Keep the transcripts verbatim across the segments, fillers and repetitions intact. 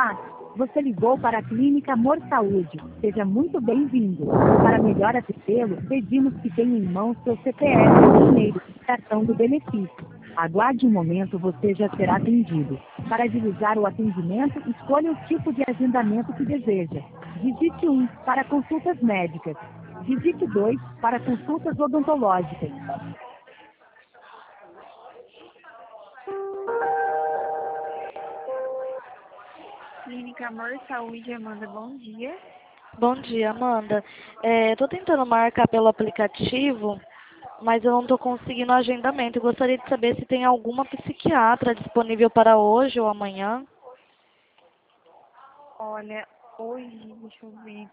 Olá, você ligou para a Clínica Amor Saúde. Seja muito bem-vindo. Para melhor atendê-lo, pedimos que tenha em mãos seu C P F, dinheiro e cartão do benefício. Aguarde um momento, você já será atendido. Para agilizar o atendimento, escolha o tipo de agendamento que deseja. Digite um para consultas médicas. Digite dois para consultas odontológicas. Clínica Amor Saúde, Amanda, bom dia. Bom dia, Amanda. É, tô tentando marcar pelo aplicativo, mas eu não estou conseguindo agendamento. Eu gostaria de saber se tem alguma psiquiatra disponível para hoje ou amanhã. Olha, hoje, deixa eu ver.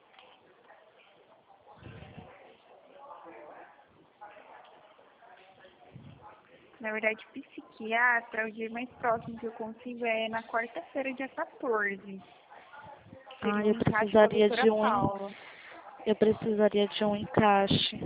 Na verdade, psiquiatra, o dia mais próximo que eu consigo é na quarta-feira, dia quatorze. Ah, Seria um eu encaixe com a precisaria doutora de um, en- Paula. eu precisaria de um encaixe.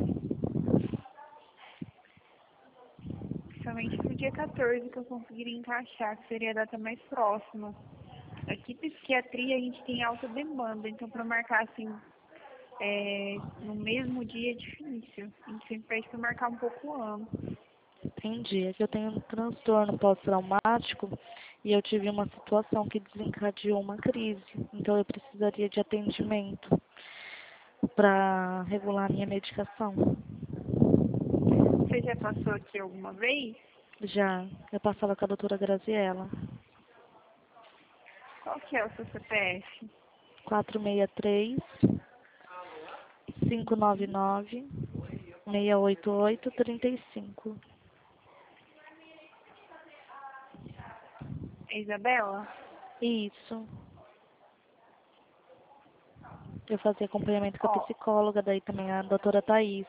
Somente no dia quatorze que eu conseguiria encaixar, que seria a data mais próxima. Aqui, psiquiatria, a gente tem alta demanda, então para marcar assim, é, no mesmo dia é difícil. A gente sempre pede para marcar um pouco antes. Entendi. É que eu tenho um transtorno pós-traumático e eu tive uma situação que desencadeou uma crise. Então eu precisaria de atendimento para regular minha medicação. Você já passou aqui alguma vez? Já, eu passava com a doutora Graziella. Qual que é o seu C P F? quatro seis três, cinco nove nove, seis oito oito, três cinco. É Isabela? Isso. Eu fazia acompanhamento com a Ó, psicóloga, daí também a doutora Thaís.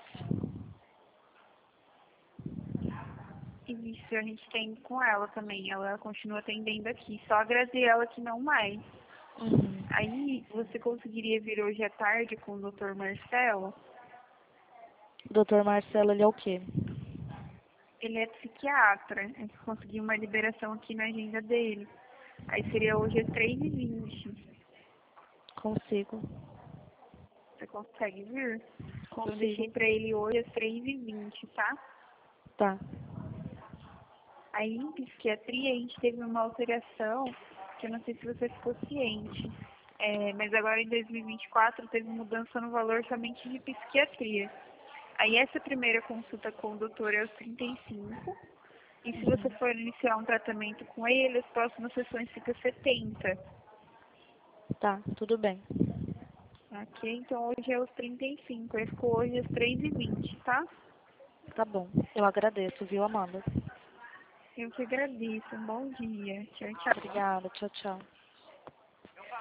isso a gente tem com ela também. Ela continua atendendo aqui. Só a Graziela que não mais. Uhum. Aí, você conseguiria vir hoje à tarde com o doutor Marcelo? O doutor Marcelo, ele é o quê? Ele é psiquiatra. A gente conseguiu uma liberação aqui na agenda dele. Aí seria hoje às três e vinte. Consigo. Você consegue vir? Então, eu deixei Consigo. pra ele hoje às três e vinte, tá? Tá. Aí, em psiquiatria, a gente teve uma alteração, que eu não sei se você ficou ciente. É, mas agora, em dois mil e vinte e quatro, teve mudança no valor somente de psiquiatria. Aí, essa primeira consulta com o doutor é os trinta e cinco. E se você for iniciar um tratamento com ele, as próximas sessões ficam setenta. Tá, tudo bem. Ok? Então, hoje é os trinta e cinco. Aí, ficou hoje às três e vinte, tá? Tá bom. Eu agradeço, viu, Amanda? Eu que agradeço. Um bom dia. Tchau, tchau. Obrigada. Tchau, tchau.